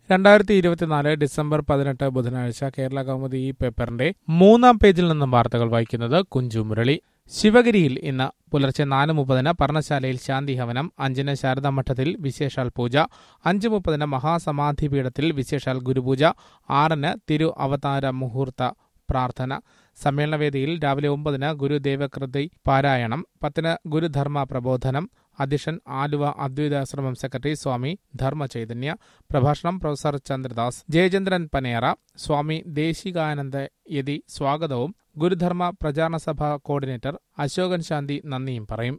2024 December 18 ബുധനാഴ്ച കേരള കൗമുദി ഈ പേപ്പറിന്റെ 3-ാം പേജിൽ നിന്നും വാർത്തകൾ വായിക്കുന്നത് കുഞ്ചു മുരളി. ശിവഗിരിയിൽ ഇന്ന് പുലർച്ചെ 4:30 പർണശാലയിൽ ശാന്തിഹവനം, 5 ശാരദാമഠത്തിൽ വിശേഷാൽ പൂജ, 5:30 മഹാസമാധി പീഠത്തിൽ വിശേഷാൽ ഗുരുപൂജ, 6 തിരു അവതാര മുഹൂർത്ത പ്രാർത്ഥന. സമ്മേളനവേദിയിൽ രാവിലെ 9 ഗുരുദേവകൃതി പാരായണം, 10 ഗുരുധർമ്മ പ്രബോധനം. അധ്യക്ഷൻ ആലുവ അദ്വൈതാശ്രമം സെക്രട്ടറി സ്വാമി ധർമ്മചൈതന്യ. പ്രഭാഷണം പ്രൊഫസർ ചന്ദ്രദാസ്. ജയചന്ദ്രൻ പനേറ. സ്വാമി ദേശികാനന്ദ യതി സ്വാഗതവും ഗുരുധർമ്മ പ്രചാരണ സഭ കോർഡിനേറ്റർ അശോകൻ ശാന്തി നന്ദിയും പറയും.